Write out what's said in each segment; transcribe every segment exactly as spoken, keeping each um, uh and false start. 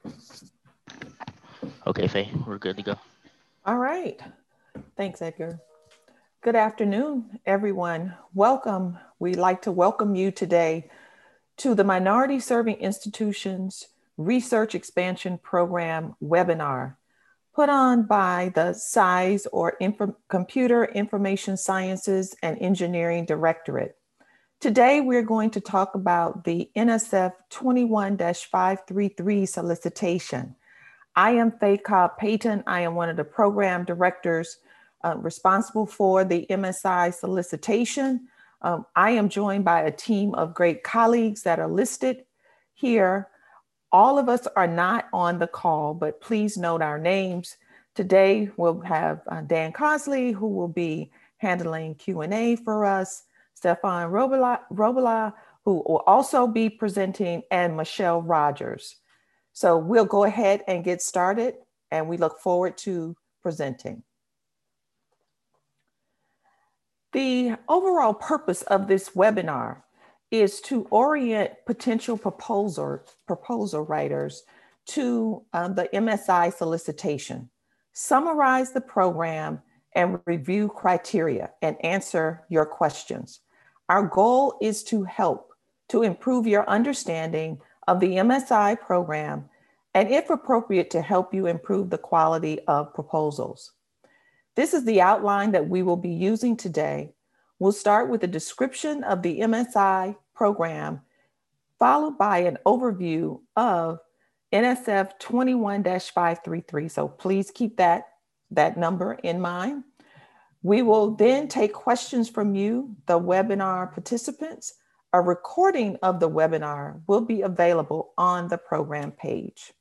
Okay, Faye, we're good to go. All right. Thanks, Edgar. Good afternoon, everyone. Welcome. We'd like to welcome you today to the Minority Serving Institutions Research Expansion Program webinar put on by the S I S or Info- Computer Information Sciences and Engineering Directorate. Today, we're going to talk about the N S F twenty-one dash five thirty-three solicitation. I am Faye Cobb Payton. I am one of the program directors uh, responsible for the M S I solicitation. Um, I am joined by a team of great colleagues that are listed here. All of us are not on the call, but please note our names. Today we'll have uh, Dan Cosley, who will be handling Q and A for us, Stefan Robila, Robila, who will also be presenting, and Michelle Rogers. So we'll go ahead and get started, and we look forward to presenting. The overall purpose of this webinar is to orient potential proposal, proposal writers to um, the M S I solicitation, summarize the program, and review criteria and answer your questions. Our goal is to help to improve your understanding of the M S I program and, if appropriate, to help you improve the quality of proposals. This is the outline that we will be using today. We'll start with a description of the M S I program, followed by an overview of N S F twenty-one dash five thirty-three. So please keep that, that number in mind. We will then take questions from you, the webinar participants. A recording of the webinar will be available on the program page.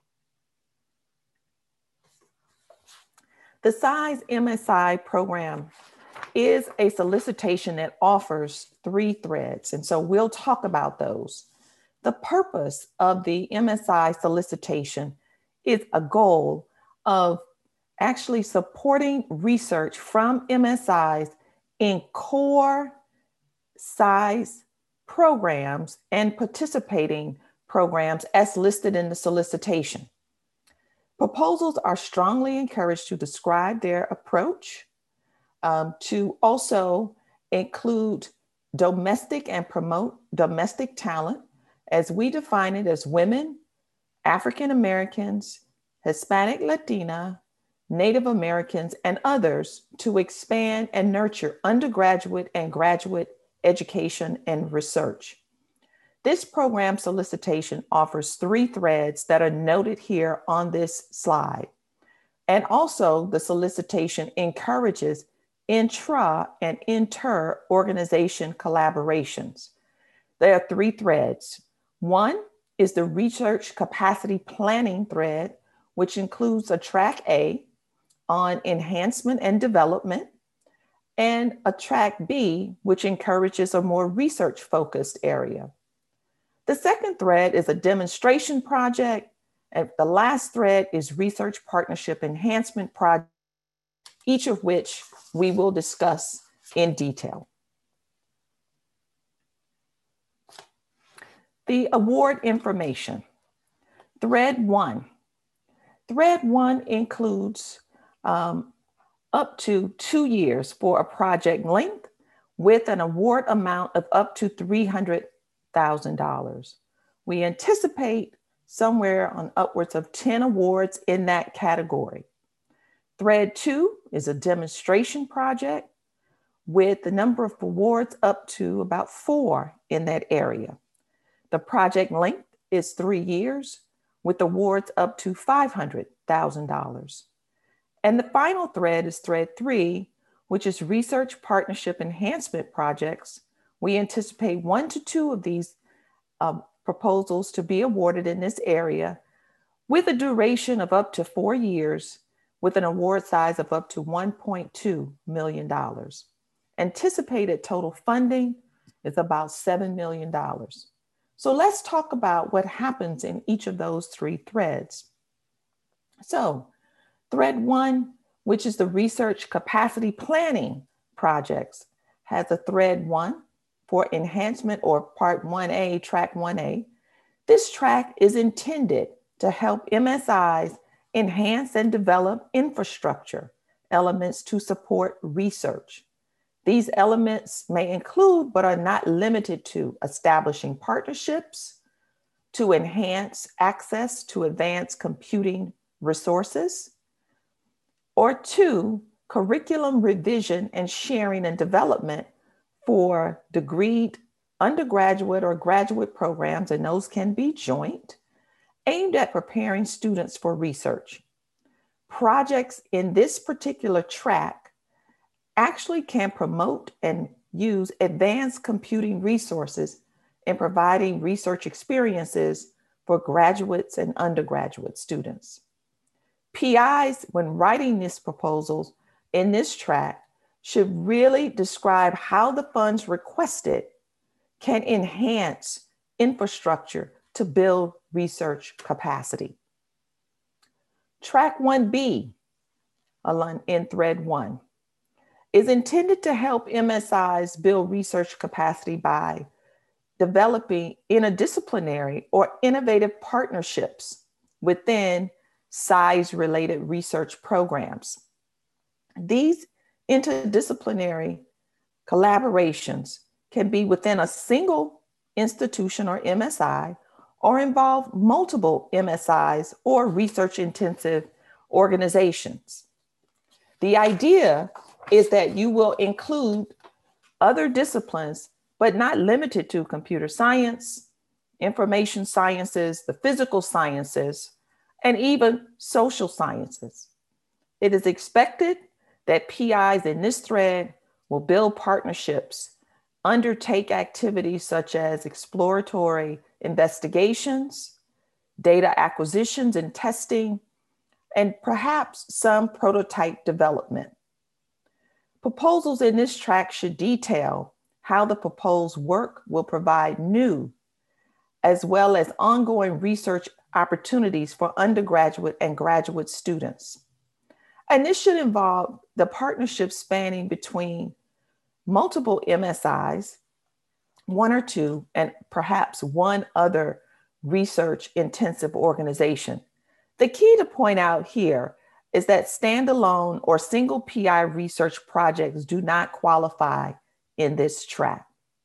The S I S M S I program is a solicitation that offers three threads, and so we'll talk about those. The purpose of the M S I solicitation is a goal of actually supporting research from M S Is in core S I S programs and participating programs as listed in the solicitation. Proposals are strongly encouraged to describe their approach, um, to also include domestic and promote domestic talent, as we define it as women, African Americans, Hispanic, Latina, Native Americans, and others, to expand and nurture undergraduate and graduate education and research. This program solicitation offers three threads that are noted here on this slide. And also, the solicitation encourages intra and inter organization collaborations. There are three threads. One is the research capacity planning thread, which includes a track A on enhancement and development, and a track B, which encourages a more research focused area. The second thread is a demonstration project, and the last thread is research partnership enhancement project, each of which we will discuss in detail. The award information. Thread one. Thread one includes um, up to two years for a project length with an award amount of up to three hundred thousand dollars. We anticipate somewhere on upwards of ten awards in that category. Thread two is a demonstration project with the number of awards up to about four in that area. The project length is three years with awards up to five hundred thousand dollars. And the final thread is thread three, which is research partnership enhancement projects. We anticipate one to two of these uh, proposals to be awarded in this area with a duration of up to four years with an award size of up to one point two million dollars. Anticipated total funding is about seven million dollars. So let's talk about what happens in each of those three threads. So thread one, which is the research capacity planning projects, has a thread one for enhancement, or part one A, track one A. This track is intended to help M S Is enhance and develop infrastructure elements to support research. These elements may include, but are not limited to, establishing partnerships to enhance access to advanced computing resources, or two, curriculum revision and sharing and development for degreed undergraduate or graduate programs, and those can be joint, aimed at preparing students for research. Projects in this particular track actually can promote and use advanced computing resources in providing research experiences for graduates and undergraduate students. P Is, when writing these proposals in this track, should really describe how the funds requested can enhance infrastructure to build research capacity. Track one B, in thread one, is intended to help M S Is build research capacity by developing interdisciplinary or innovative partnerships within S I S-related research programs. These interdisciplinary collaborations can be within a single institution or M S I, or involve multiple M S Is or research-intensive organizations. The idea is that you will include other disciplines, but not limited to computer science, information sciences, the physical sciences, and even social sciences. It is expected that P Is in this thread will build partnerships, undertake activities such as exploratory investigations, data acquisitions and testing, and perhaps some prototype development. Proposals in this track should detail how the proposed work will provide new, as well as ongoing research opportunities for undergraduate and graduate students. And this should involve the partnership spanning between multiple M S Is, one or two, and perhaps one other research intensive organization. The key to point out here is that standalone or single P I research projects do not qualify in this track.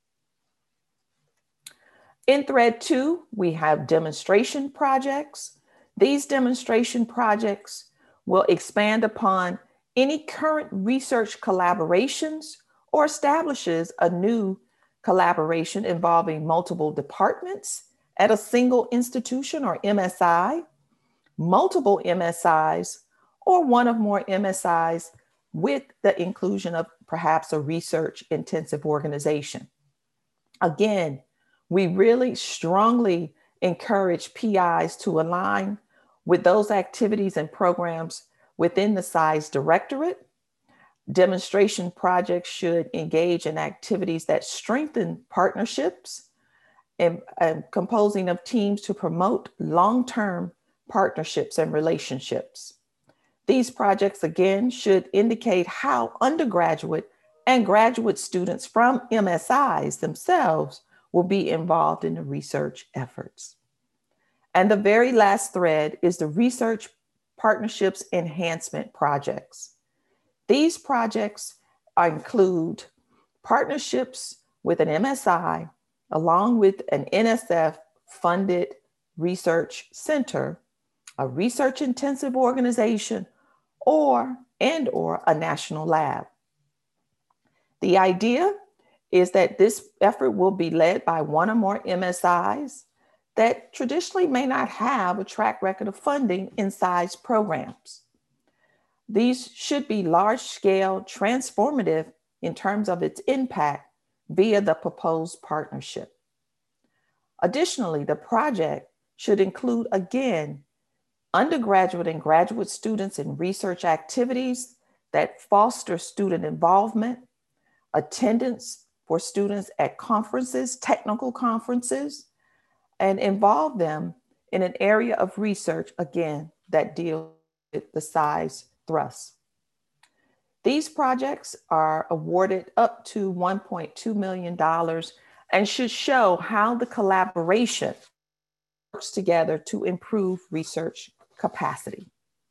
In thread two, we have demonstration projects. These demonstration projects will expand upon any current research collaborations or establishes a new collaboration involving multiple departments at a single institution or M S I, multiple M S Is, or one or more M S Is with the inclusion of perhaps a research intensive organization. Again, we really strongly encourage P Is to align with those activities and programs within the S I S directorate. Demonstration projects should engage in activities that strengthen partnerships and, and composing of teams to promote long-term partnerships and relationships. These projects, again, should indicate how undergraduate and graduate students from M S Is themselves will be involved in the research efforts. And the very last thread is the research partnerships enhancement projects. These projects include partnerships with an M S I, along with an N S F-funded research center, a research-intensive organization, or and or a national lab. The idea is that this effort will be led by one or more M S Is that traditionally may not have a track record of funding in S I S programs. These should be large-scale, transformative in terms of its impact via the proposed partnership. Additionally, the project should include, again, undergraduate and graduate students in research activities that foster student involvement, attendance for students at conferences, technical conferences, and involve them in an area of research, again, that deals with the S I S thrust. These projects are awarded up to one point two million dollars and should show how the collaboration works together to improve research capacity.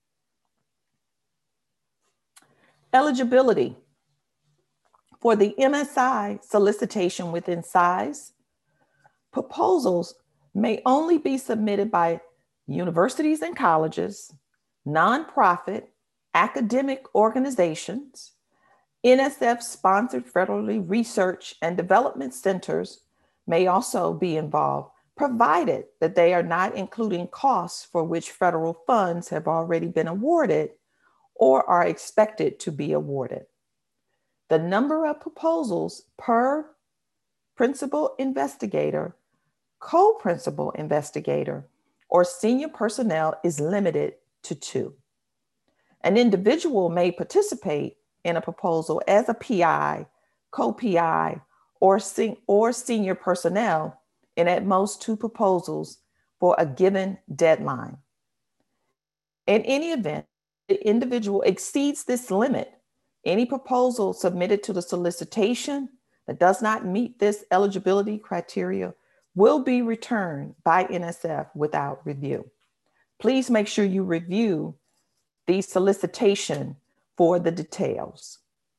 Eligibility. For the M S I solicitation within S I S, proposals may only be submitted by universities and colleges, nonprofit, academic organizations, N S F-sponsored federally research and development centers may also be involved, provided that they are not including costs for which federal funds have already been awarded or are expected to be awarded. The number of proposals per principal investigator, co-principal investigator, or senior personnel is limited to two. An individual may participate in a proposal as a P I, co-P I, or, sen- or senior personnel in at most two proposals for a given deadline. In any event, the individual exceeds this limit, any proposal submitted to the solicitation that does not meet this eligibility criteria will be returned by N S F without review. Please make sure you review the solicitation for the details.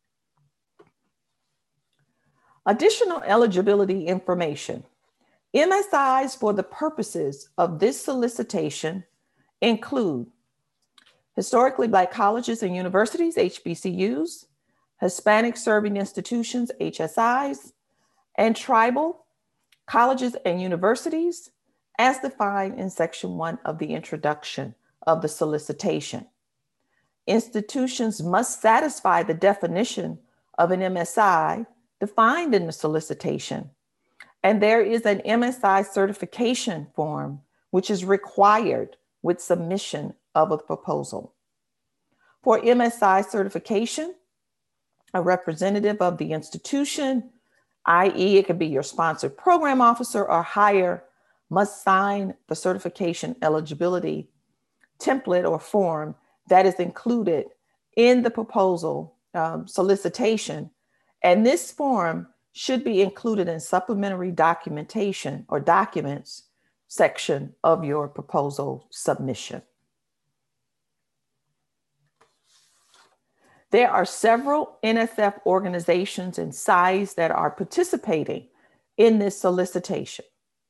Additional eligibility information. M S Is for the purposes of this solicitation include historically Black colleges and universities, H B C Us, Hispanic serving institutions, H S Is, and tribal colleges and universities as defined in section one of the introduction of the solicitation. Institutions must satisfy the definition of an M S I defined in the solicitation. And there is an M S I certification form, which is required with submission of a proposal. For M S I certification, a representative of the institution, that is it could be your sponsored program officer or higher, must sign the certification eligibility template or form that is included in the proposal um, solicitation. And this form should be included in supplementary documentation or documents section of your proposal submission. There are several N S F organizations and S I S that are participating in this solicitation.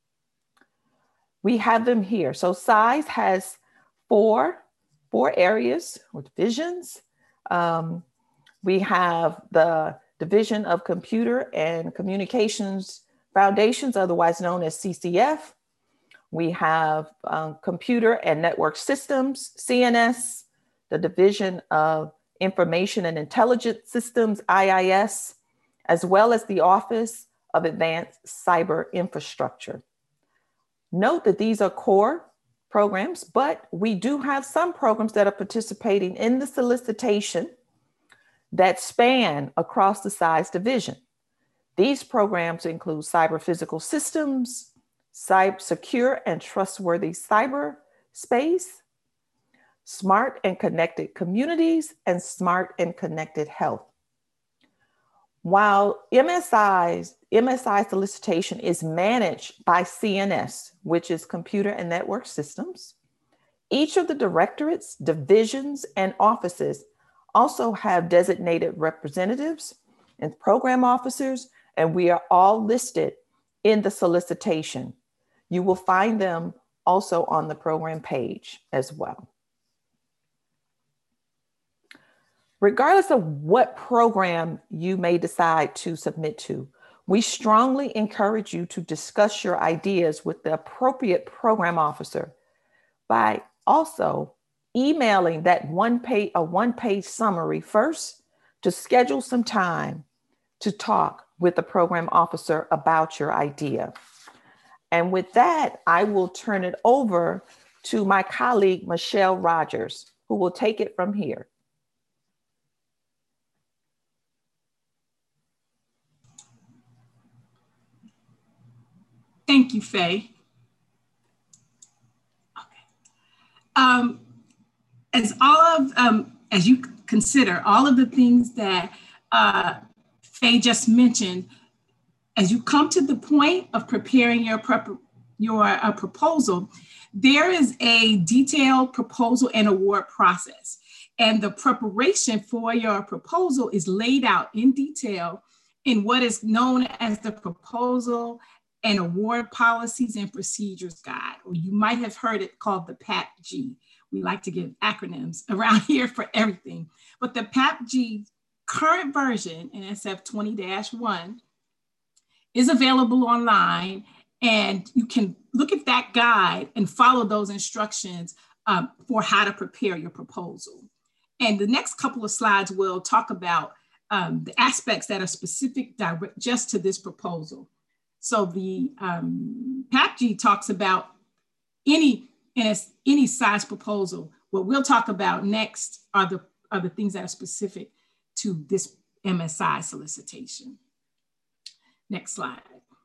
We have them here. So S I S has four, four areas or divisions. Um, we have the Division of Computer and Communications Foundations, otherwise known as C C F. We have um, Computer and Network Systems, C N S, the Division of Information and Intelligence Systems, I I S, as well as the Office of Advanced Cyber Infrastructure. Note that these are core programs, but we do have some programs that are participating in the solicitation that span across the S I S division. These programs include cyber physical systems, cyber secure and trustworthy cyber space, smart and connected communities, and smart and connected health. While M S I's, M S I solicitation is managed by C N S, which is Computer and Network Systems, each of the directorates, divisions, and offices also have designated representatives and program officers, and we are all listed in the solicitation. You will find them also on the program page as well. Regardless of what program you may decide to submit to, we strongly encourage you to discuss your ideas with the appropriate program officer by also emailing that one page, a one-page summary first to schedule some time to talk with the program officer about your idea. And with that, I will turn it over to my colleague, Michelle Rogers, who will take it from here. Thank you, Faye. Okay. Um, as all of, um, as you consider all of the things that uh, Faye just mentioned, as you come to the point of preparing your prep, your uh, proposal, there is a detailed proposal and award process. And the preparation for your proposal is laid out in detail in what is known as the Proposal and Award Policies and Procedures Guide, or you might have heard it called the P A P G. We like to give acronyms around here for everything. But the P A P G current version, N S F twenty dash one, is available online, and you can look at that guide and follow those instructions um, for how to prepare your proposal. And the next couple of slides will talk about um, the aspects that are specific direct just to this proposal. So the um, P A P G talks about any, any size proposal. What we'll talk about next are the, are the things that are specific to this M S I solicitation. Next slide.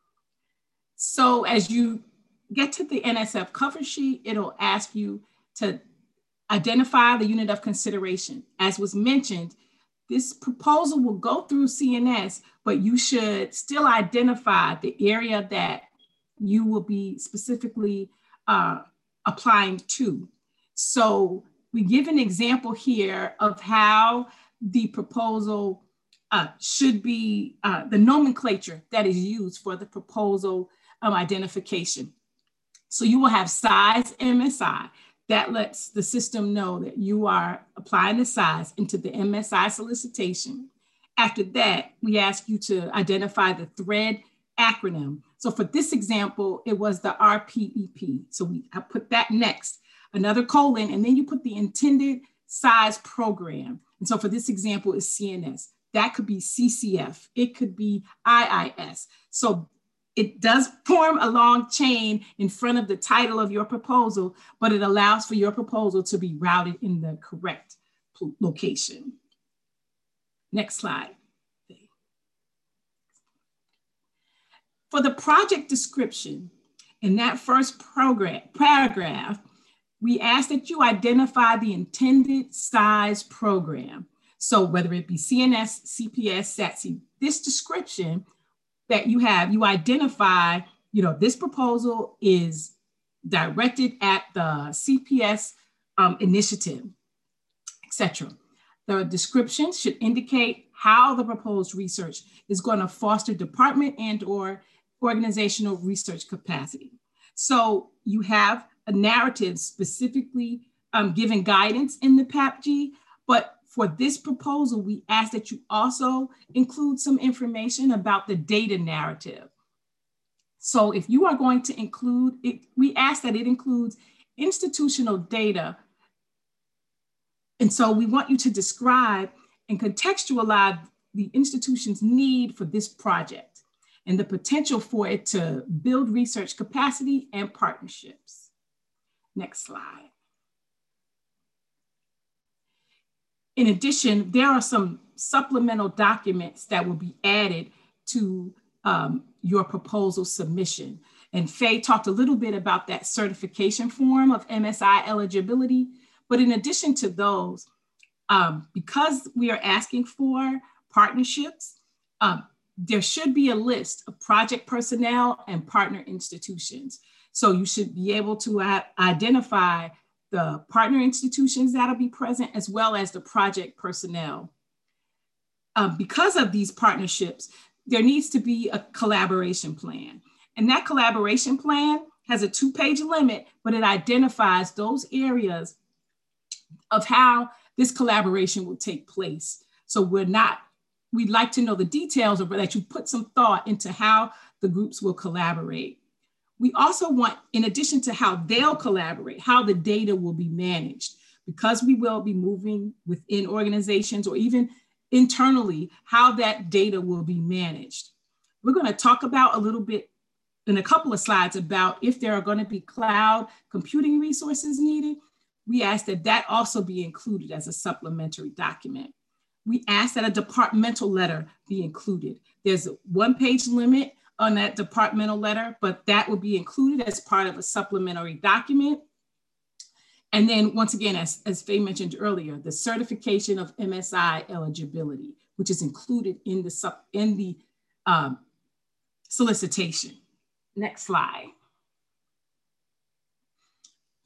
So as you get to the N S F cover sheet, it'll ask you to identify the unit of consideration. As was mentioned, this proposal will go through C N S, but you should still identify the area that you will be specifically uh, applying to. So we give an example here of how the proposal uh, should be, uh, the nomenclature that is used for the proposal um, identification. So you will have size M S I. That lets the system know that you are applying the size into the M S I solicitation. After that, we ask you to identify the thread acronym. So for this example, it was the R P E P. So we I put that next, another colon, and then you put the intended size program. And so for this example, it's C N S. That could be C C F. It could be I I S. So it does form a long chain in front of the title of your proposal, but it allows for your proposal to be routed in the correct location. Next slide. For the project description, in that first program, paragraph, we ask that you identify the intended size program. So whether it be C N S, C P S, S A T C, this description that you have, you identify, you know, this proposal is directed at the C P S um, initiative, et cetera. The description should indicate how the proposed research is going to foster department and or organizational research capacity. So you have a narrative specifically um, giving guidance in the P A P G, but for this proposal, we ask that you also include some information about the data narrative. So if you are going to include it, we ask that it includes institutional data. And so we want you to describe and contextualize the institution's need for this project and the potential for it to build research capacity and partnerships. Next slide. In addition, there are some supplemental documents that will be added to um, your proposal submission. And Faye talked a little bit about that certification form of M S I eligibility. But in addition to those, um, because we are asking for partnerships, um, there should be a list of project personnel and partner institutions. So you should be able to identify the partner institutions that'll be present, as well as the project personnel. Uh, because of these partnerships, there needs to be a collaboration plan. And that collaboration plan has a two-page limit, but it identifies those areas of how this collaboration will take place. So we're not, we'd like to know the details of that you put some thought into how the groups will collaborate. We also want, in addition to how they'll collaborate, how the data will be managed, because we will be moving within organizations or even internally, how that data will be managed. We're going to talk about a little bit in a couple of slides about if there are going to be cloud computing resources needed. We ask that that also be included as a supplementary document. We ask that a departmental letter be included. There's a one-page limit on that departmental letter, but that will be included as part of a supplementary document. And then once again, as, as Faye mentioned earlier, the certification of M S I eligibility, which is included in the, sub, in the um, solicitation. Next slide.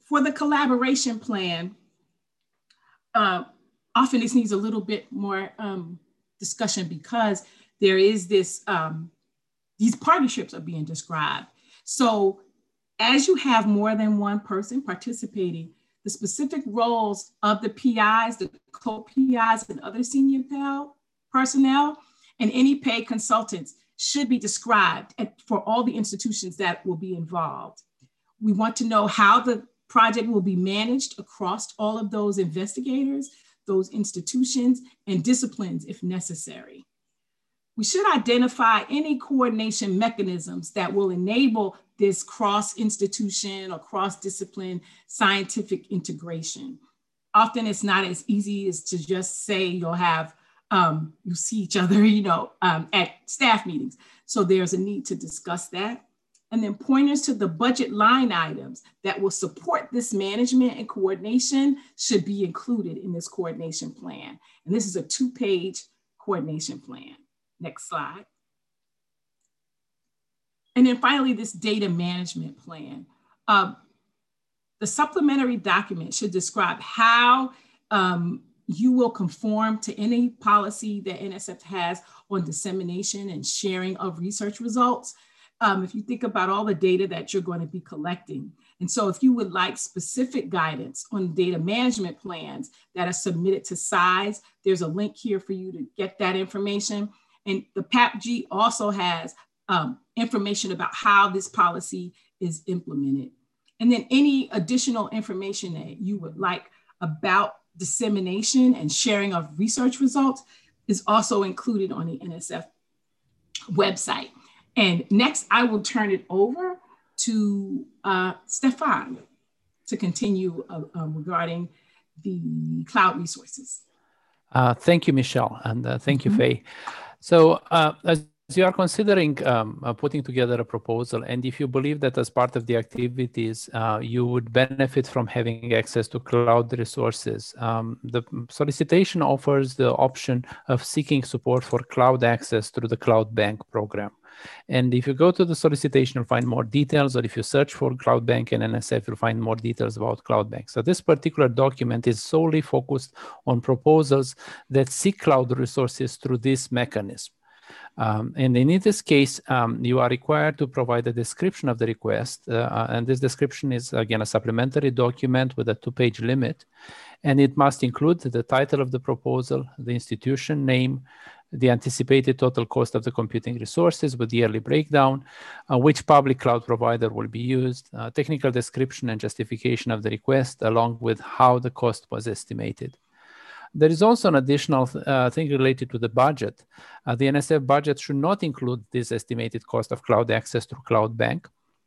For the collaboration plan, uh, often this needs a little bit more um, discussion because there is this, um, these partnerships are being described. So as you have more than one person participating, the specific roles of the P Is, the co-P Is, and other senior personnel, and any paid consultants should be described at, for all the institutions that will be involved. We want to know how the project will be managed across all of those investigators, those institutions, and disciplines if necessary. We should identify any coordination mechanisms that will enable this cross-institution or cross-discipline scientific integration. Often it's not as easy as to just say you'll have, um, you see each other, you know, um, at staff meetings. So there's a need to discuss that. And then pointers to the budget line items that will support this management and coordination should be included in this coordination plan. And this is a two-page coordination plan. Next slide. And then finally, this data management plan. Uh, the supplementary document should describe how um, you will conform to any policy that N S F has on dissemination and sharing of research results. Um, if you think about all the data that you're going to be collecting. And so if you would like specific guidance on data management plans that are submitted to S I Z, there's a link here for you to get that information. And the P A P G also has um, information about how this policy is implemented. And then any additional information that you would like about dissemination and sharing of research results is also included on the N S F website. And next, I will turn it over to uh, Stefan to continue uh, um, regarding the cloud resources. Uh, thank you, Michelle, and uh, thank Mm-hmm. you, Faye. So uh, as you are considering um, uh, putting together a proposal, and if you believe that as part of the activities, uh, you would benefit from having access to cloud resources, um, the solicitation offers the option of seeking support for cloud access through the Cloud Bank program. And if you go to the solicitation, you'll find more details, or if you search for Cloud Bank and N S F, you'll find more details about Cloud Bank. So this particular document is solely focused on proposals that seek cloud resources through this mechanism. Um, and in this case, um, you are required to provide a description of the request. Uh, and this description is, again, a supplementary document with a two-page limit. And it must include the title of the proposal, the institution name, the anticipated total cost of the computing resources with yearly breakdown, uh, which public cloud provider will be used, uh, technical description and justification of the request, along with how the cost was estimated. There is also an additional uh, thing related to the budget. Uh, the N S F budget should not include this estimated cost of cloud access through Cloud Bank.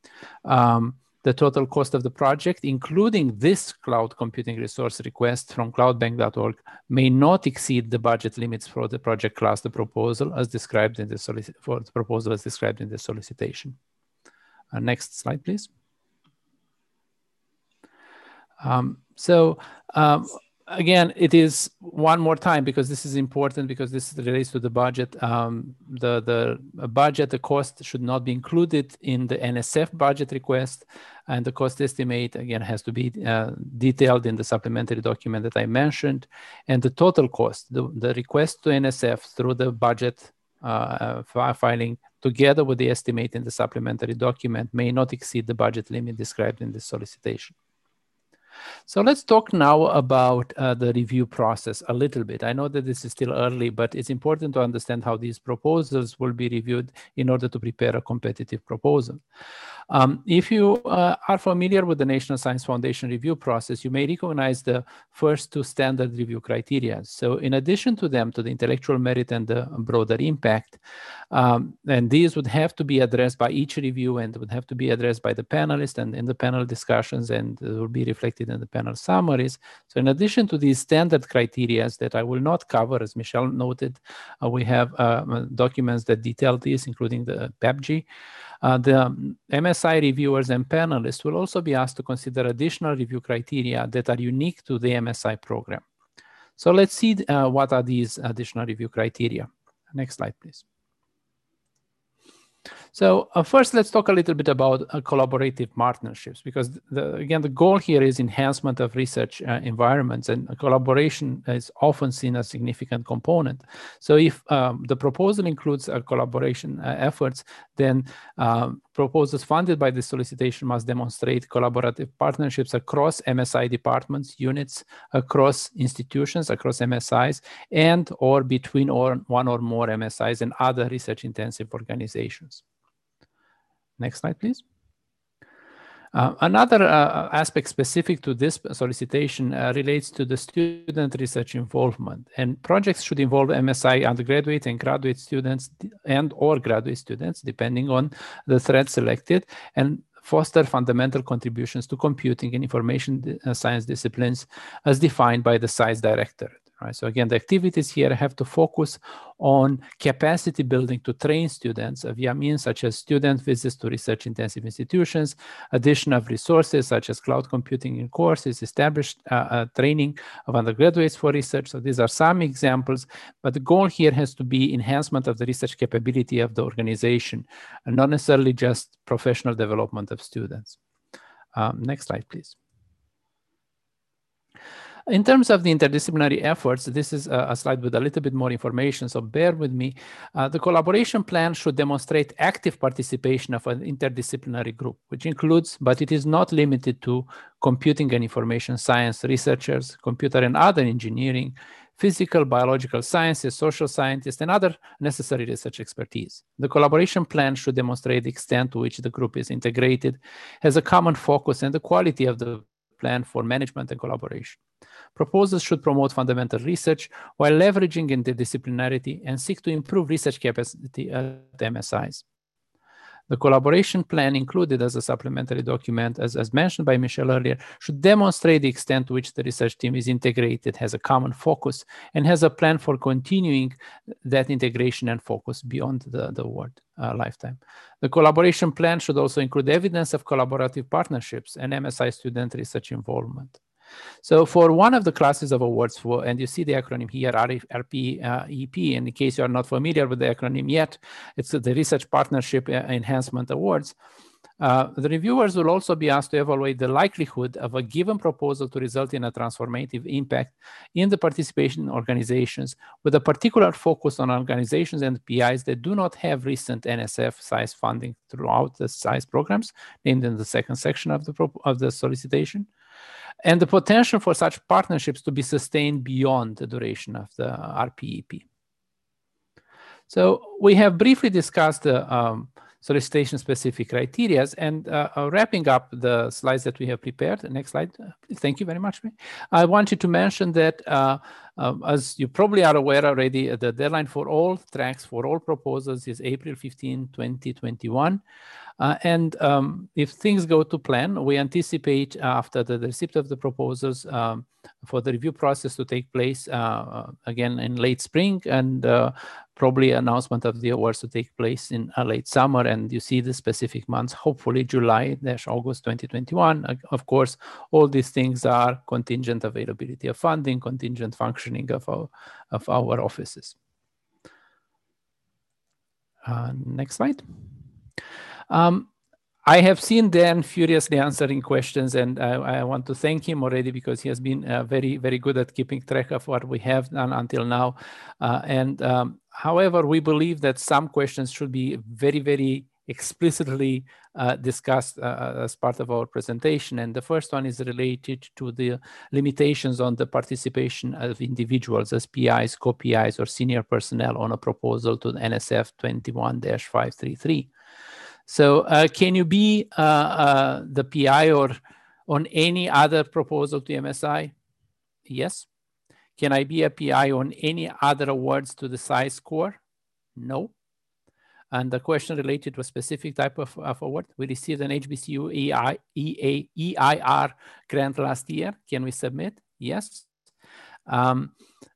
Um, the total cost of the project, including this cloud computing resource request from cloudbank dot org, may not exceed the budget limits for the project class, the proposal as described in the solic- for the proposal as described in the solicitation. Uh, next slide, please. Um, so. Um, Again, it is one more time, because this is important, because this relates to the budget. Um, the, the budget, the cost should not be included in the N S F budget request. And the cost estimate, again, has to be uh, detailed in the supplementary document that I mentioned. And the total cost, the, the request to N S F through the budget uh, filing, together with the estimate in the supplementary document, may not exceed the budget limit described in this solicitation. So let's talk now about uh, the review process a little bit. I know that this is still early, but it's important to understand how these proposals will be reviewed in order to prepare a competitive proposal. Um, if you uh, are familiar with the National Science Foundation review process, you may recognize the first two standard review criteria. So in addition to them, to the intellectual merit and the broader impact, um, and these would have to be addressed by each review and would have to be addressed by the panelists and in the panel discussions, and uh, will be reflected in the panel summaries. So in addition to these standard criteria that I will not cover, as Michelle noted, uh, we have uh, documents that detail this, including the P A P G. Uh, the M S I reviewers and panelists will also be asked to consider additional review criteria that are unique to the M S I program. So let's see uh, what are these additional review criteria. Next slide, please. So uh, first, let's talk a little bit about uh, collaborative partnerships, because the, again, the goal here is enhancement of research uh, environments, and collaboration is often seen as a significant component. So if um, the proposal includes uh, collaboration uh, efforts, then um, proposals funded by the solicitation must demonstrate collaborative partnerships across M S I departments, units, across institutions, across M S Is, and or between or one or more M S Is and other research-intensive organizations. Next slide, please. Uh, another uh, aspect specific to this solicitation uh, relates to the student research involvement. And projects should involve M S I undergraduate and graduate students and or graduate students, depending on the thread selected, and foster fundamental contributions to computing and information science disciplines as defined by the SAIS Directorate. Right. So again, the activities here have to focus on capacity building to train students via means such as student visits to research-intensive institutions, addition of resources such as cloud computing in courses, established uh, uh, training of undergraduates for research. So these are some examples, but the goal here has to be enhancement of the research capability of the organization, and not necessarily just professional development of students. Um, next slide, please. In terms of the interdisciplinary efforts, this is a slide with a little bit more information, so bear with me. Uh, the collaboration plan should demonstrate active participation of an interdisciplinary group, which includes, but it is not limited to, computing and information science researchers, computer and other engineering, physical, biological sciences, social scientists, and other necessary research expertise. The collaboration plan should demonstrate the extent to which the group is integrated, has a common focus, and the quality of the plan for management and collaboration. Proposals should promote fundamental research while leveraging interdisciplinarity and seek to improve research capacity at M S Is. The collaboration plan included as a supplementary document, as, as mentioned by Michelle earlier, should demonstrate the extent to which the research team is integrated, has a common focus, and has a plan for continuing that integration and focus beyond the, the award uh, lifetime. The collaboration plan should also include evidence of collaborative partnerships and M S I student research involvement. So for one of the classes of awards, for, and you see the acronym here, R P E P, and in case you are not familiar with the acronym yet, it's the Research Partnership Enhancement Awards. Uh, the reviewers will also be asked to evaluate the likelihood of a given proposal to result in a transformative impact in the participation organizations, with a particular focus on organizations and P Is that do not have recent N S F SAIS funding throughout the SAIS programs, named in the second section of the, of the solicitation, and the potential for such partnerships to be sustained beyond the duration of the R P E P. So we have briefly discussed the um, solicitation-specific criteria, and uh, uh, wrapping up the slides that we have prepared. Next slide. Thank you very much. I wanted to mention that, uh, um, as you probably are aware already, the deadline for all tracks, for all proposals, is April fifteenth, twenty twenty-one. Uh, and um, if things go to plan, we anticipate uh, after the, the receipt of the proposals um, for the review process to take place uh, again in late spring, and uh, probably announcement of the awards to take place in uh, late summer. And you see the specific months, hopefully July August twenty twenty-one. Uh, of course, all these things are contingent availability of funding, contingent functioning of our, of our offices. Uh, next slide. Um, I have seen Dan furiously answering questions, and I, I want to thank him already because he has been uh, very, very good at keeping track of what we have done until now. Uh, and um, however, we believe that some questions should be very, very explicitly uh, discussed uh, as part of our presentation. And the first one is related to the limitations on the participation of individuals as P Is, co-P Is, or senior personnel on a proposal to the N S F twenty-one dash five thirty-three. So uh, can you be uh, uh, the P I or on any other proposal to M S I? Yes. Can I be a P I on any other awards to the SAIS score? No. And the question related to a specific type of, of award. We received an H B C U E I, E A, E I R grant last year. Can we submit? Yes. Um,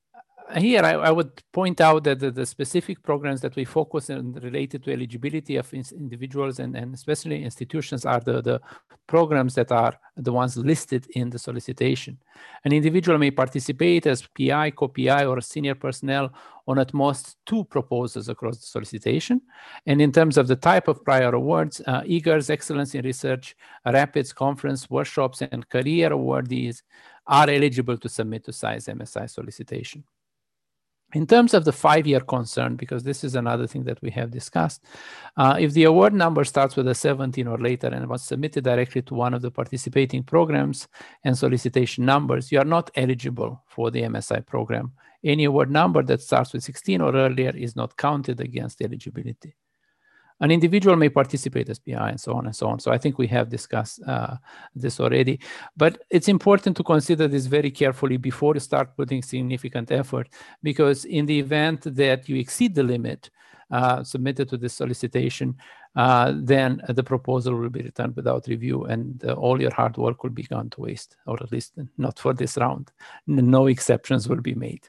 here I, I would point out that the, the specific programs that we focus on related to eligibility of individuals and, and especially institutions are the, the programs that are the ones listed in the solicitation. An individual may participate as P I, co-P I, or senior personnel on at most two proposals across the solicitation. And in terms of the type of prior awards, uh, E G A Rs, Excellence in Research, Rapids, Conference, Workshops, and Career awardees are eligible to submit to S A I's M S I solicitation. In terms of the five-year concern, because this is another thing that we have discussed, uh, if the award number starts with a seventeen or later and was submitted directly to one of the participating programs and solicitation numbers, you are not eligible for the M S I program. Any award number that starts with sixteen or earlier is not counted against eligibility. An individual may participate as P I and so on and so on. So I think we have discussed uh, this already, but it's important to consider this very carefully before you start putting significant effort, because in the event that you exceed the limit uh, submitted to this solicitation, uh, then the proposal will be returned without review and uh, all your hard work will be gone to waste, or at least not for this round. No exceptions will be made.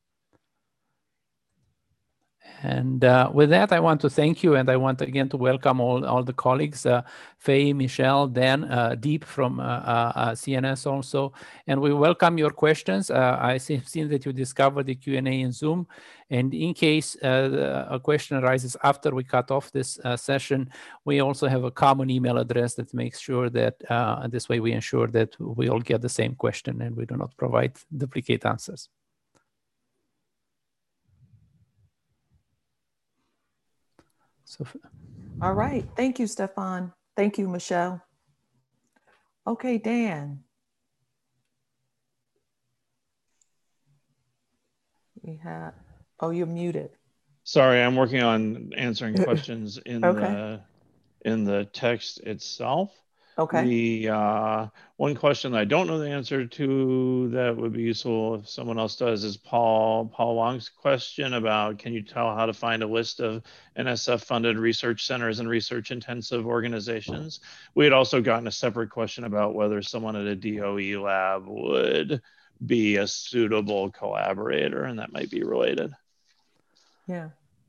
And uh, with that, I want to thank you, and I want again to welcome all, all the colleagues, uh, Faye, Michelle, Dan, uh, Deep from uh, uh, C N S also, and we welcome your questions. Uh, I see, seen that you discovered the Q and A in Zoom, and in case uh, a question arises after we cut off this uh, session, we also have a common email address that makes sure that uh, this way we ensure that we all get the same question and we do not provide duplicate answers. So, all right. Thank you, Stefan. Thank you, Michelle. Okay, Dan. We have, oh, you're muted. Sorry, I'm working on answering questions in okay. the in the text itself. Okay. The uh, one question I don't know the answer to that would be useful if someone else does is Paul Paul Wong's question about, can you tell how to find a list of N S F funded research centers and research intensive organizations? We had also gotten a separate question about whether someone at a D O E lab would be a suitable collaborator, and that might be related. Yeah.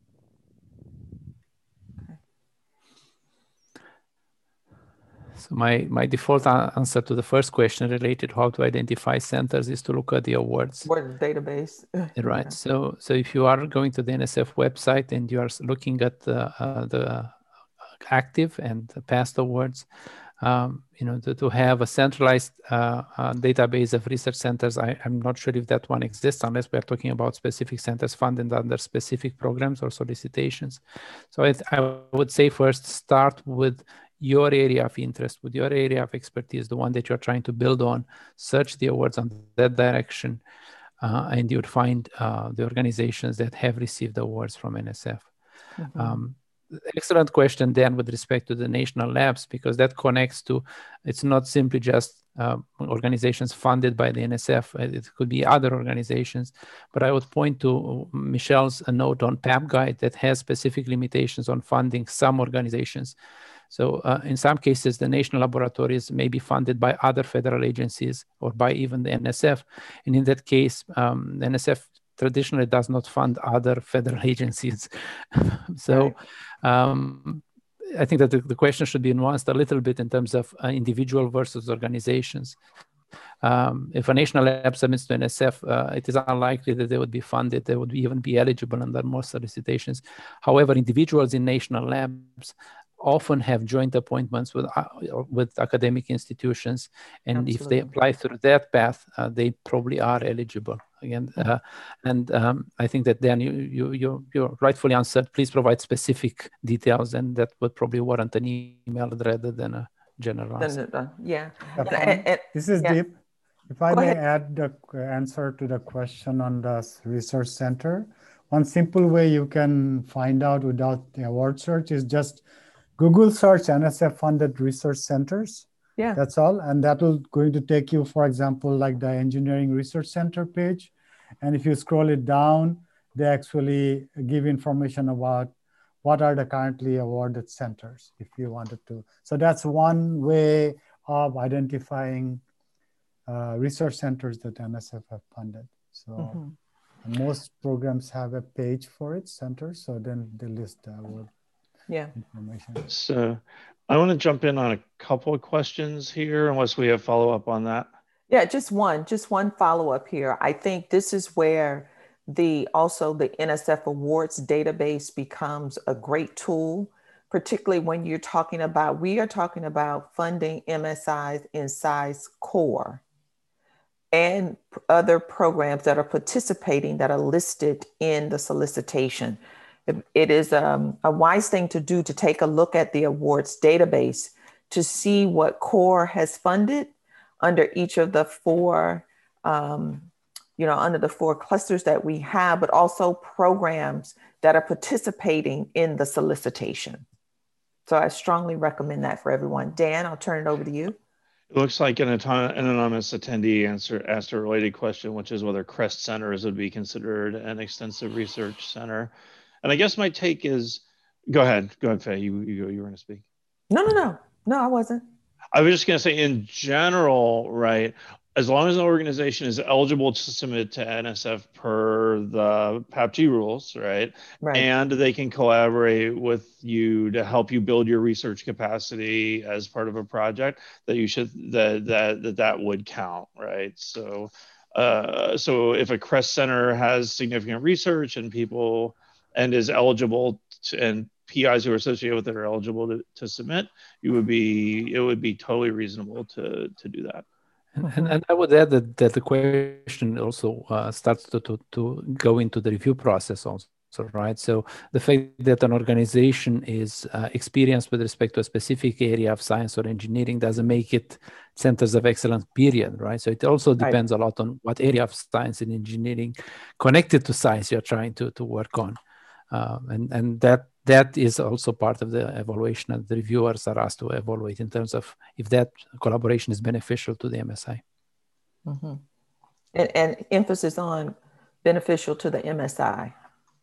So my, my default answer to the first question related to how to identify centers is to look at the awards. Award database. Right. Yeah. So so if you are going to the N S F website and you are looking at the, uh, the active and the past awards, um, you know, to, to have a centralized uh, uh, database of research centers, I, I'm not sure if that one exists unless we are talking about specific centers funded under specific programs or solicitations. So it, I would say first start with your area of interest, with your area of expertise, the one that you're trying to build on, search the awards on that direction, uh, and you would find uh, the organizations that have received awards from N S F. Mm-hmm. um, excellent question, Dan, with respect to the national labs, because that connects to, it's not simply just uh, organizations funded by the N S F, it could be other organizations, but I would point to Michelle's note on P A B Guide that has specific limitations on funding some organizations. So uh, in some cases, the national laboratories may be funded by other federal agencies or by even the N S F. And in that case, um, the N S F traditionally does not fund other federal agencies. So um, I think that the, the question should be nuanced a little bit in terms of uh, individual versus organizations. Um, if a national lab submits to N S F, uh, it is unlikely that they would be funded. They would be, even be eligible under most solicitations. However, individuals in national labs often have joint appointments with uh, with academic institutions, and Absolutely. If they apply through that path, uh, they probably are eligible. Again, uh, and um, I think that then you you you you rightfully answered. Please provide specific details, and that would probably warrant an email rather than a general answer. Uh, yeah. Uh, and, and, this is yeah. Deep. If I Go may ahead. add the answer to the question on the research center, one simple way you can find out without the award search is just Google search N S F funded research centers. Yeah. That's all. And that will going to take you, for example, like the engineering research center page. And if you scroll it down, they actually give information about what are the currently awarded centers, if you wanted to. So that's one way of identifying uh, research centers that N S F have funded. So. Mm-hmm. Most programs have a page for it, center, so then they list the award Yeah. information. So I want to jump in on a couple of questions here, unless we have follow-up on that. Yeah, just one, just one follow-up here. I think this is where the also the N S F awards database becomes a great tool, particularly when you're talking about, we are talking about funding M S Is in SAIS Core and other programs that are participating that are listed in the solicitation. It, it is um, a wise thing to do to take a look at the awards database to see what Core has funded under each of the four, um, you know, under the four clusters that we have, but also programs that are participating in the solicitation. So I strongly recommend that for everyone. Dan, I'll turn it over to you. It looks like an anonymous attendee answer, asked a related question, which is whether CREST centers would be considered an extensive research center. And I guess my take is, go ahead, go ahead, Faye, you, you, you were going to speak. No, no, no, no, I wasn't. I was just going to say in general, right, as long as an organization is eligible to submit to N S F per the P A P G rules, right? Right. And they can collaborate with you to help you build your research capacity as part of a project, that you should, that that that, that would count, right? So, uh, so if a CREST center has significant research and people, and is eligible to, and P Is who are associated with it are eligible to, to submit, you would be, it would be totally reasonable to, to do that. And, and, and I would add that, that the question also uh, starts to, to, to go into the review process also, right? So the fact that an organization is uh, experienced with respect to a specific area of science or engineering doesn't make it centers of excellence, period, right? So it also depends right. a lot on what area of science and engineering connected to science you're trying to, to work on. Uh, and, and that that is also part of the evaluation that the reviewers are asked to evaluate in terms of if that collaboration is beneficial to the M S I. Mm-hmm. and, and emphasis on beneficial to the M S I.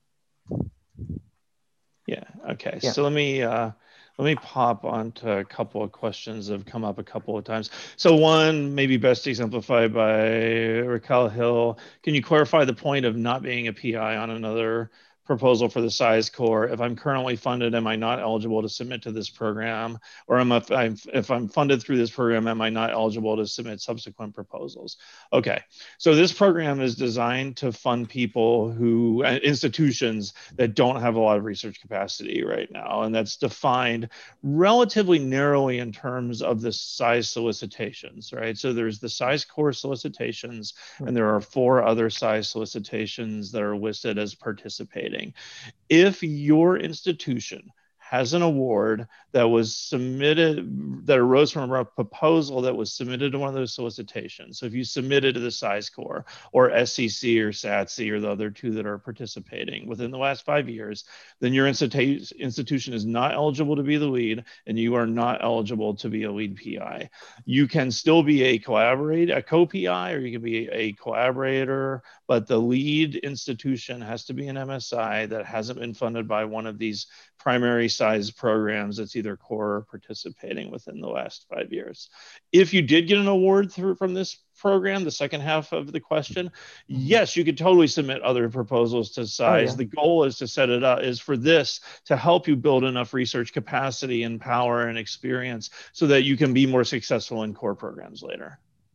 Yeah, okay. Yeah. So let me, uh, let me pop onto a couple of questions that have come up a couple of times. So one, maybe best exemplified by Raquel Hill. Can you clarify the point of not being a P I on another proposal for the SAIS Core? If I'm currently funded, am I not eligible to submit to this program? Or am I, if I'm funded through this program, am I not eligible to submit subsequent proposals? Okay, so this program is designed to fund people who, institutions that don't have a lot of research capacity right now. And that's defined relatively narrowly in terms of the SAIS solicitations, right? So there's the SAIS Core solicitations, and there are four other SAIS solicitations that are listed as participating. If your institution has an award that was submitted, that arose from a proposal that was submitted to one of those solicitations. So if you submitted to the SAIS Core or S C C or SATC or the other two that are participating within the last five years, then your institu institution is not eligible to be the lead and you are not eligible to be a lead P I. You can still be a collaborator, a co-P I, or you can be a collaborator, but the lead institution has to be an M S I that hasn't been funded by one of these primary size programs that's either core or participating within the last five years. If you did get an award through from this program, the second half of the question, yes, you could totally submit other proposals to SAIS. Oh, yeah. The goal is to set it up, is for this to help you build enough research capacity and power and experience so that you can be more successful in core programs later.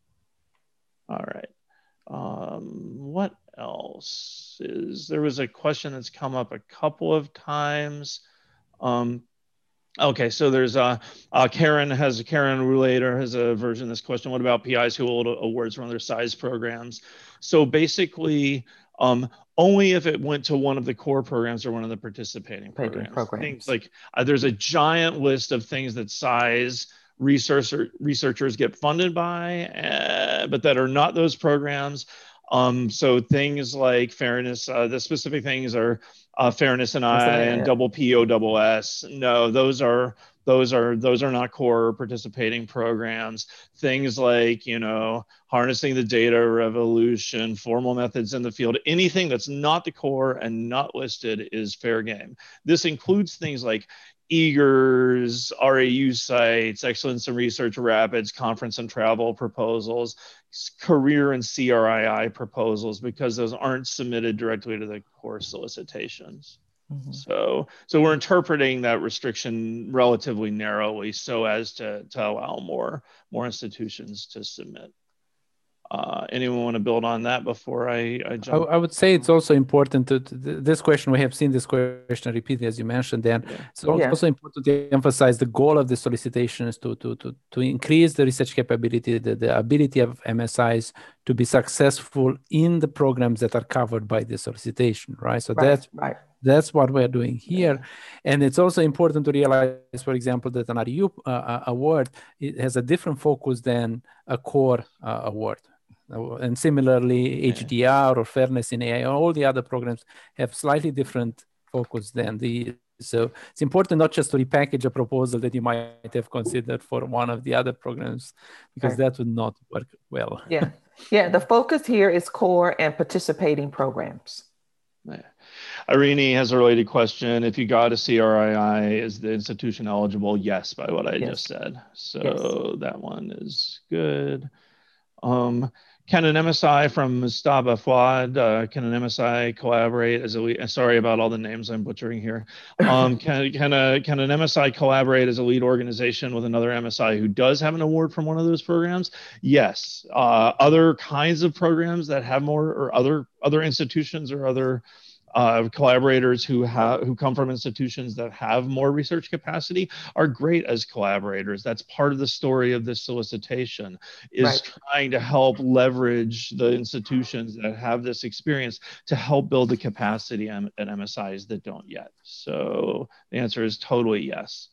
All right. Um, what else is, there was a question that's come up a couple of times. Um, okay, so there's uh, uh, Karen has Karen Roulator has a version of this question. What about P Is who hold awards from their SAIS programs? So basically, um, only if it went to one of the core programs or one of the participating programs. programs. Things like uh, there's a giant list of things that SAIS researcher, researchers get funded by, uh, but that are not those programs. Um, so things like fairness, uh, the specific things are uh, fairness and I and double P O double S. No, those are those are those are not core participating programs. Things like, you know, harnessing the data revolution, formal methods in the field, anything that's not the core and not listed is fair game. This includes things like eagers, R A U sites, excellence in research rapids, conference and travel proposals, career and C R I I proposals because those aren't submitted directly to the core solicitations. Mm-hmm. So, so we're interpreting that restriction relatively narrowly so as to, to allow more, more institutions to submit. Uh, anyone want to build on that before I, I jump? I, I would say it's also important to, to this question. We have seen this question repeated, as you mentioned, Dan. Yeah. It's also yeah. important to emphasize the goal of the solicitation is to, to, to, to increase the research capability, the, the ability of M S Is to be successful in the programs that are covered by the solicitation, right? So right, that's right. That's what we're doing here. Yeah. And it's also important to realize, for example, that an R U uh, award it has a different focus than a core uh, award. And similarly, yeah. H D R or fairness in A I, all the other programs have slightly different focus than the. So it's important not just to repackage a proposal that you might have considered for one of the other programs, because right. that would not work well. Yeah, yeah. The focus here is core and participating programs. Yeah. Irene has a related question. If you got a C R I I, is the institution eligible? Yes, by what I yes. just said. So yes. that one is good. Um, can an M S I from Mustafa Fuad, uh, can an M S I collaborate as a lead? Sorry about all the names I'm butchering here. Um, can, can, a, can an M S I collaborate as a lead organization with another M S I who does have an award from one of those programs? Yes. Uh, other kinds of programs that have more, or other, other institutions or other Uh, collaborators who have who come from institutions that have more research capacity are great as collaborators. That's part of the story of this solicitation, is right. trying to help leverage the institutions that have this experience to help build the capacity at M S Is that don't yet. So the answer is totally yes.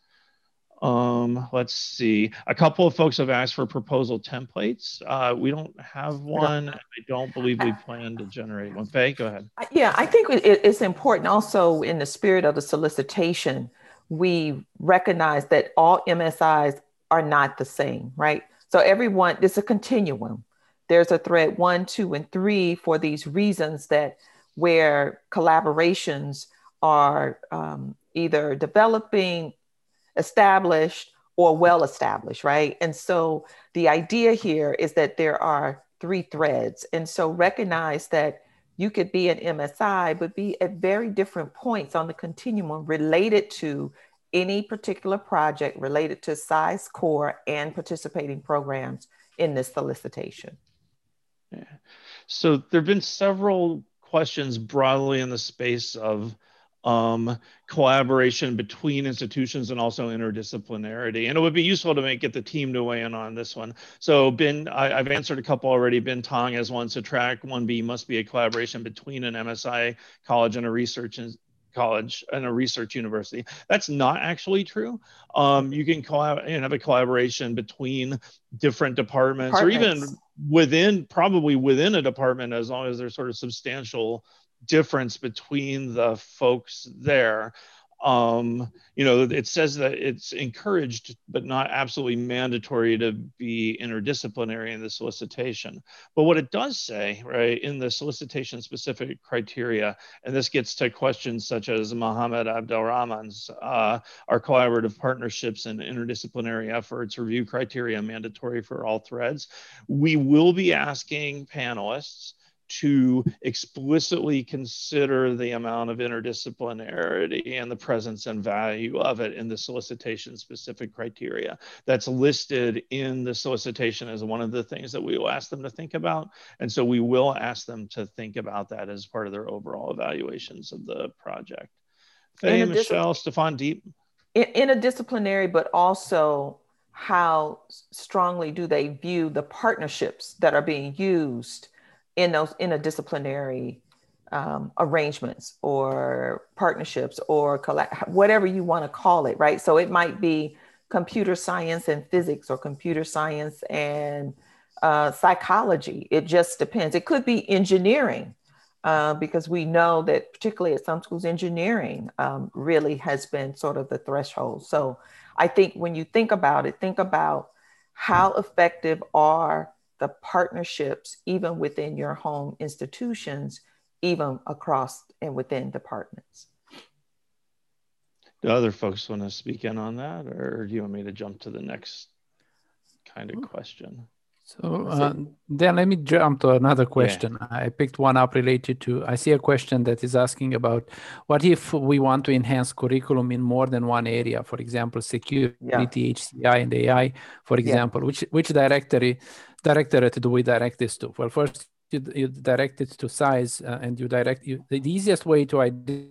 Um, let's see. A couple of folks have asked for proposal templates. Uh, we don't have one. I don't believe we plan to generate one. Faye, go ahead. Yeah, I think it's important also in the spirit of the solicitation, we recognize that all M S Is are not the same, right? So everyone, it's a continuum. There's a thread one, two, and three for these reasons that where collaborations are um, either developing, established, or well established, right? And so the idea here is that there are three threads. And so recognize that you could be an M S I, but be at very different points on the continuum related to any particular project related to size, core, and participating programs in this solicitation. Yeah. So there have been several questions broadly in the space of Um, collaboration between institutions and also interdisciplinarity. And it would be useful to make, get the team to weigh in on this one. So Ben, I, I've answered a couple already. Ben Tong has one. So track one B must be a collaboration between an M S I college and a research in, college and a research university. That's not actually true. Um, you can collab and have a collaboration between different departments, departments, or even within, probably within a department, as long as there's sort of substantial difference between the folks there. Um, you know, it says that it's encouraged, but not absolutely mandatory to be interdisciplinary in the solicitation. But what it does say, right, in the solicitation specific criteria, and this gets to questions such as Mohammed Abdelrahman's, uh, our collaborative partnerships and interdisciplinary efforts review criteria mandatory for all threads. We will be asking panelists to explicitly consider the amount of interdisciplinarity and the presence and value of it in the solicitation specific criteria. That's listed in the solicitation as one of the things that we will ask them to think about. And so we will ask them to think about that as part of their overall evaluations of the project. Faye, Michelle, Stefan Deep. Interdisciplinary, but also how strongly do they view the partnerships that are being used in those interdisciplinary um, arrangements or partnerships or collect, whatever you want to call it, right? So it might be computer science and physics or computer science and uh, psychology. It just depends. It could be engineering uh, because we know that particularly at some schools, engineering um, really has been sort of the threshold. So I think when you think about it, think about how effective are the partnerships, even within your home institutions, even across and within departments. Do other folks want to speak in on that, or do you want me to jump to the next kind of question? So uh, then let me jump to another question. Yeah. I picked one up related to, I see a question that is asking about what if we want to enhance curriculum in more than one area, for example, security, yeah. H C I, and A I, for example, yeah. which which directory, directorate do we direct this to? Well, first you, you direct it to size uh, and you direct, you, the easiest way to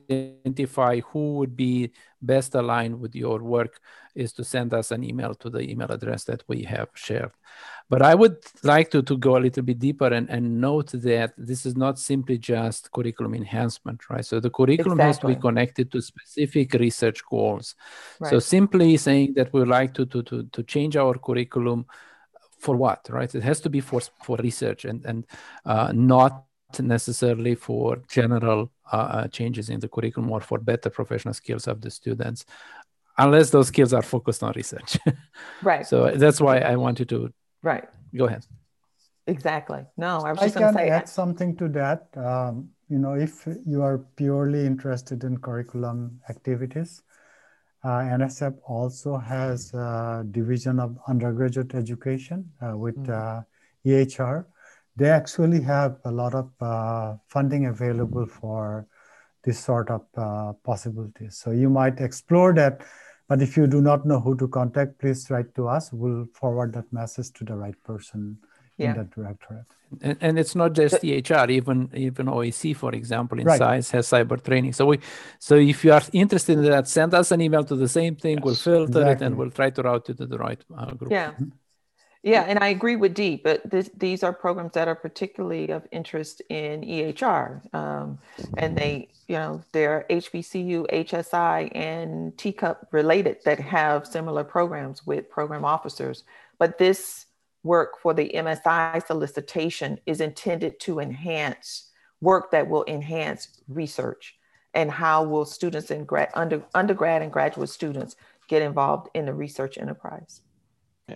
identify who would be best aligned with your work is to send us an email to the email address that we have shared. But I would like to, to go a little bit deeper and, and note that this is not simply just curriculum enhancement, right? So the curriculum exactly. has to be connected to specific research goals. Right. So simply saying that we would like to, to, to, to change our curriculum for what, right? It has to be for, for research and, and uh, not necessarily for general uh, changes in the curriculum or for better professional skills of the students, unless those skills are focused on research. Right. So that's why I wanted to Right. Go ahead. Exactly. No, I was I just going to say. I can add something to that. Um, you know, if you are purely interested in curriculum activities, uh, N S F also has a division of undergraduate education uh, with mm-hmm. uh, E H R. They actually have a lot of uh, funding available for this sort of uh, possibilities. So you might explore that. But if you do not know who to contact, please write to us. We'll forward that message to the right person yeah. in that directorate. And, and it's not just E H R, even even O E C, for example, in right. SAIS has cyber training. So we, so if you are interested in that, send us an email to the same thing. Yes. We'll filter exactly. it and we'll try to route it to the right uh, group. Yeah. Yeah, and I agree with Dee, but this, these are programs that are particularly of interest in E H R. Um, and they, you know, they're H B C U, H S I, and T C U P related that have similar programs with program officers. But this work for the M S I solicitation is intended to enhance work that will enhance research. And how will students and grad, under, undergrad and graduate students get involved in the research enterprise? Yeah.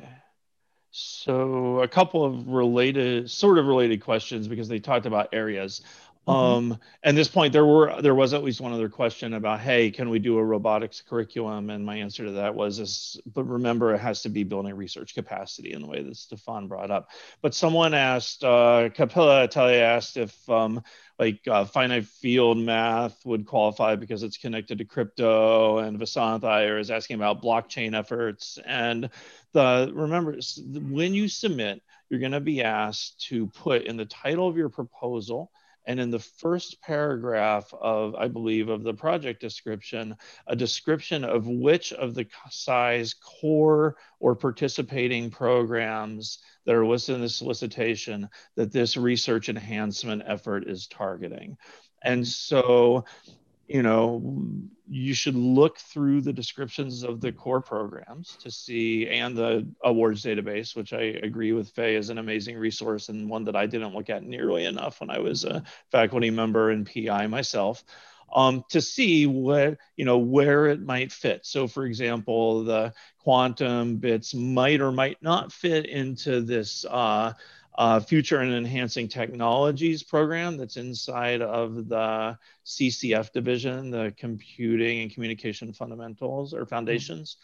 So a couple of related, sort of related questions because they talked about areas. Mm-hmm. Um, at this point, there were there was at least one other question about, hey, can we do a robotics curriculum? And my answer to that was, is, but remember, it has to be building research capacity in the way that Stefan brought up. But someone asked, uh, Capilla Atelier asked if um, like uh, finite field math would qualify because it's connected to crypto, and Vasant Iyer is asking about blockchain efforts. And the remember, when you submit, you're going to be asked to put in the title of your proposal and in the first paragraph of, I believe, of the project description, a description of which of the SAIS core or participating programs that are listed in the solicitation that this research enhancement effort is targeting. And so, you know, you should look through the descriptions of the core programs to see, and the awards database, which I agree with Faye is an amazing resource and one that I didn't look at nearly enough when I was a faculty member and P I myself, um, to see what, you know, where it might fit. So for example, the quantum bits might or might not fit into this uh, Uh, future and enhancing technologies program that's inside of the C C F division, the computing and communication fundamentals or foundations.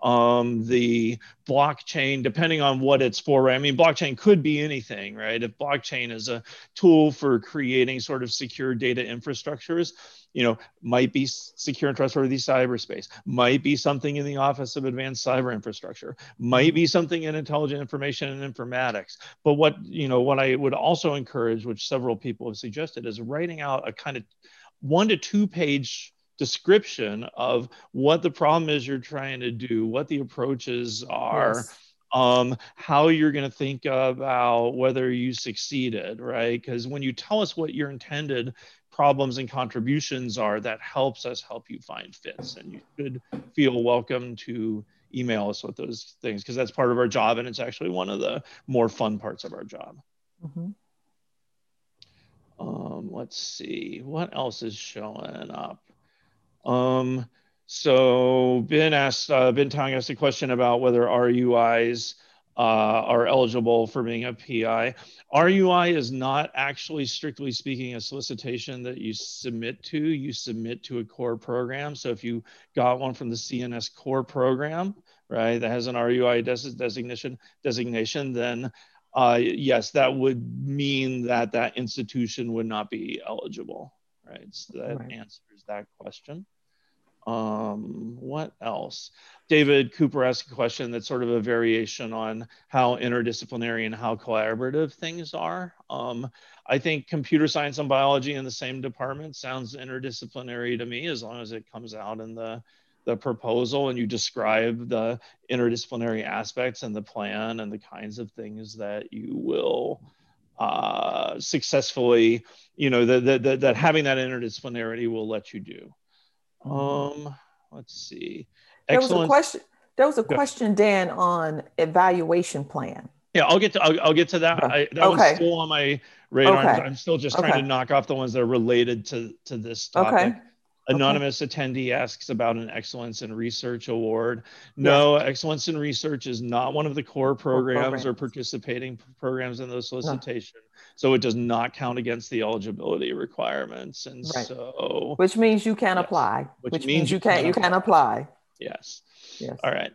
Um, the blockchain, depending on what it's for, right? I mean, blockchain could be anything, right? If blockchain is a tool for creating sort of secure data infrastructures, you know, might be secure and trustworthy cyberspace, might be something in the Office of Advanced Cyber Infrastructure, might be something in intelligent information and informatics. But what, you know, what I would also encourage, which several people have suggested, is writing out a kind of one to two page description of what the problem is you're trying to do, what the approaches are, yes. um, how you're going to think about whether you succeeded, right? Because when you tell us what your intended problems and contributions are, that helps us help you find fits. And you should feel welcome to email us with those things, because that's part of our job, and it's actually one of the more fun parts of our job. Mm-hmm. Um, let's see, what else is showing up? Um, so Ben asked, uh, Ben Tong asked a question about whether R U Is uh, are eligible for being a P I. R U I is not actually, strictly speaking, a solicitation that you submit to. You submit to a core program. So if you got one from the C N S core program, right, that has an R U I des designation, designation, then uh, yes, that would mean that that institution would not be eligible, right? So that Right. answers that question. Um, what else? David Cooper asked a question that's sort of a variation on how interdisciplinary and how collaborative things are. Um, I think computer science and biology in the same department sounds interdisciplinary to me, as long as it comes out in the, the proposal and you describe the interdisciplinary aspects and the plan and the kinds of things that you will uh, successfully, you know, that, that, that having that interdisciplinarity will let you do. Um, let's see. There was a Excellence. question. There was a question, Dan, on evaluation plan. Yeah, I'll get to I'll, I'll get to that. I, that Okay. one's still on my radar. Okay. I'm, I'm still just trying Okay. to knock off the ones that are related to to this topic. Okay. Anonymous okay. attendee asks about an Excellence in Research Award. No, yes. Excellence in Research is not one of the core programs, programs. or participating programs in the solicitation. No. So it does not count against the eligibility requirements. And right. so which means you can yes. apply. Which, which means, means you, you can can you apply. can apply. Yes. Yes. All right.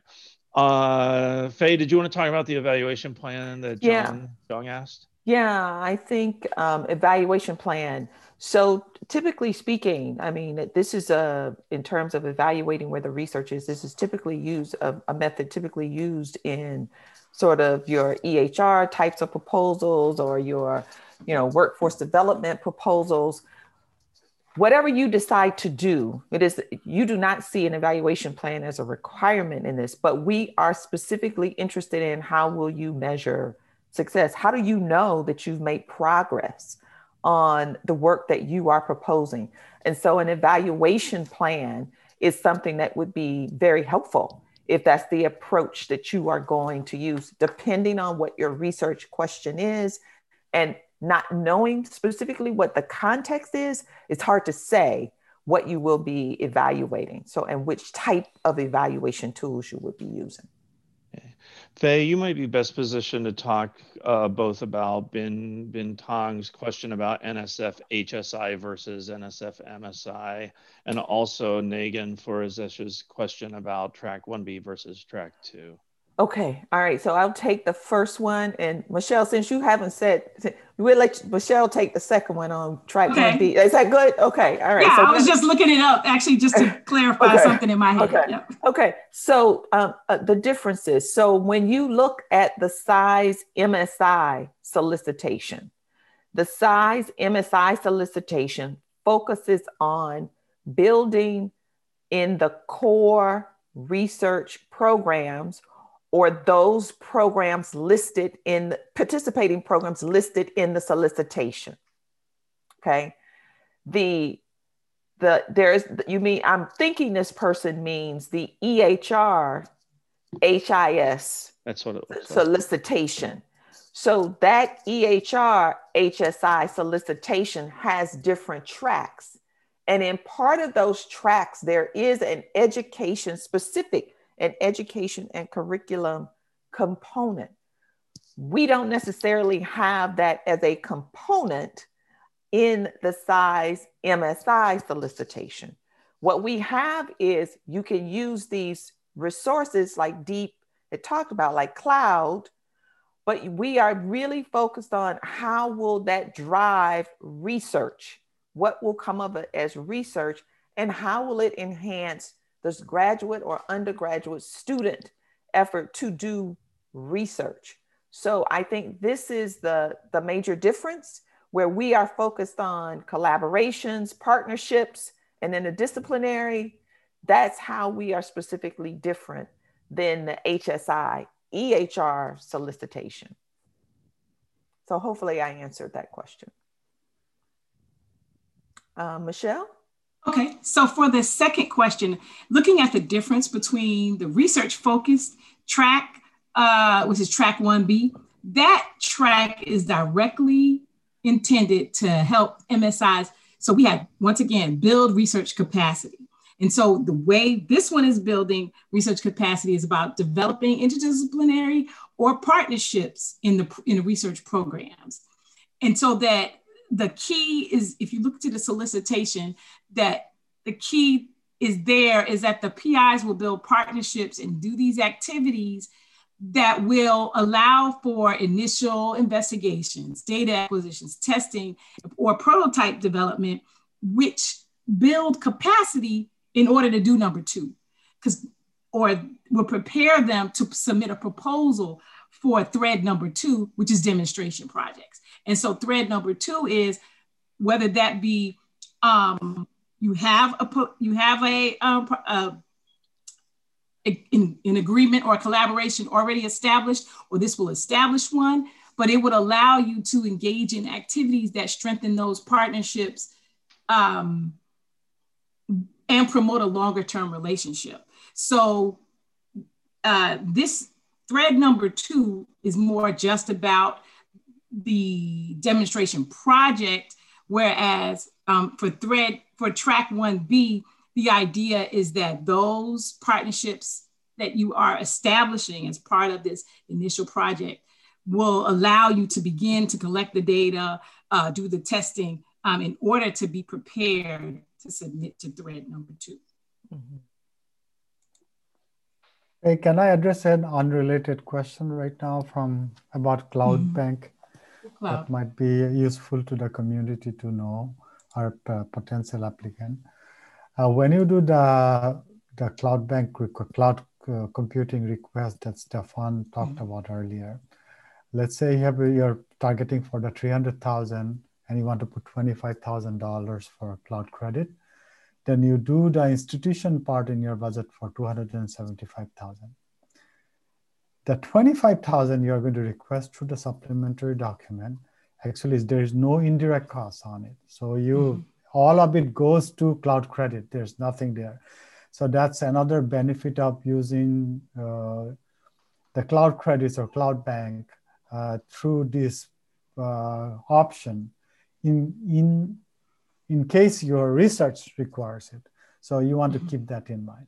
Uh, Faye, did you want to talk about the evaluation plan that John yeah. Jung asked? Yeah, I think um, evaluation plan. So typically speaking, I mean, this is a, in terms of evaluating where the research is, this is typically used, a, a method typically used in sort of your E H R types of proposals or your, you know, workforce development proposals. Whatever you decide to do, it is, you do not see an evaluation plan as a requirement in this, but we are specifically interested in how will you measure success? How do you know that you've made progress on the work that you are proposing? And so an evaluation plan is something that would be very helpful if that's the approach that you are going to use, depending on what your research question is. And not knowing specifically what the context is, it's hard to say what you will be evaluating. So, and which type of evaluation tools you would be using. Faye, you might be best positioned to talk uh, both about Bin, Bin Tong's question about N S F H S I versus N S F M S I, and also Nagin Forazesh's question about track one B versus track two. Okay, all right, so I'll take the first one, and Michelle, since you haven't said, we'll let Michelle take the second one on track okay. one B. Is that good? Okay, all right. Yeah, so I was just looking it up, actually, just to clarify okay. something in my head. Okay, yep. okay. So um, uh, the differences. So when you look at the size M S I solicitation, the size M S I solicitation focuses on building in the core research programs or those programs listed in participating programs listed in the solicitation. Okay. The, the, there's, you mean, I'm thinking this person means the E H R H I S That's what it looks solicitation. Like. So that E H R H S I solicitation has different tracks. And in part of those tracks, there is an education specific an education and curriculum component. We don't necessarily have that as a component in the size M S I solicitation. What we have is you can use these resources like Deep, it talked about like cloud, but we are really focused on how will that drive research? What will come of it as research, and how will it enhance this graduate or undergraduate student effort to do research? So I think this is the, the major difference, where we are focused on collaborations, partnerships, and then the disciplinary. That's how we are specifically different than the H S I, E H R solicitation. So hopefully I answered that question. Uh, Michelle? Okay, so for the second question, looking at the difference between the research-focused track, uh, which is track one B, that track is directly intended to help M S Is. So we have, once again, build research capacity. And so the way this one is building research capacity is about developing interdisciplinary or partnerships in the, in the research programs. And so that the key is, if you look to the solicitation, that the key is there is that the P Is will build partnerships and do these activities that will allow for initial investigations, data acquisitions, testing, or prototype development, which build capacity in order to do number two, because or will prepare them to submit a proposal for thread number two, which is demonstration projects. And so thread number two is whether that be um, you have a you have a, um, a in, in agreement or a collaboration already established, or this will establish one, but it would allow you to engage in activities that strengthen those partnerships um, and promote a longer term relationship. So uh, this thread number two is more just about the demonstration project, whereas um, for thread, for track one B, the idea is that those partnerships that you are establishing as part of this initial project will allow you to begin to collect the data, uh, do the testing um, in order to be prepared to submit to thread number two. Mm-hmm. Hey, can I address an unrelated question right now from about Cloud Mm-hmm. Bank? Cloud. That might be useful to the community to know, our uh, potential applicant. Uh, when you do the, the Cloud Bank cloud uh, computing request that Stefan talked mm-hmm. about earlier, let's say you have, you're targeting for the three hundred thousand and you want to put twenty-five thousand dollars for cloud credit, then you do the institution part in your budget for two hundred seventy-five thousand. The twenty-five thousand you're going to request through the supplementary document, actually there is no indirect cost on it. So you, mm-hmm. all of it goes to cloud credit. There's nothing there. So that's another benefit of using uh, the cloud credits or Cloud Bank uh, through this uh, option in, in, in case your research requires it. So you want to keep that in mind.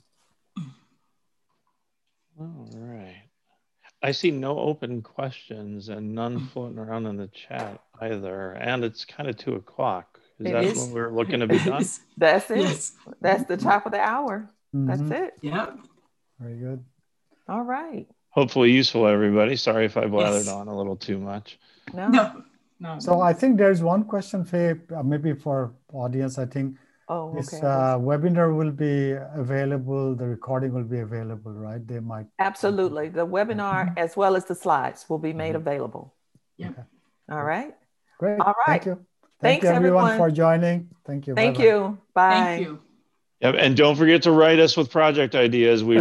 All right. I see no open questions and none floating around in the chat either. And it's kind of two o'clock. Is it that is. when we're looking to be done? That's it. Yes. That's the top of the hour. Mm-hmm. That's it. Yep. Very good. All right. Hopefully useful, everybody. Sorry if I blathered Yes. on a little too much. No. No. No. So I think there's one question, Faye, uh, maybe for audience. I think Oh, okay. this uh, webinar will be available. The recording will be available, right? They might. Absolutely. The webinar as well as the slides will be made available. Yeah. Okay. All right. Great. All right. Thank you. Thanks, Thank you everyone, everyone. for joining. Thank you. Thank Bye-bye. you. Bye. Thank you. Yep. And don't forget to write us with project ideas. We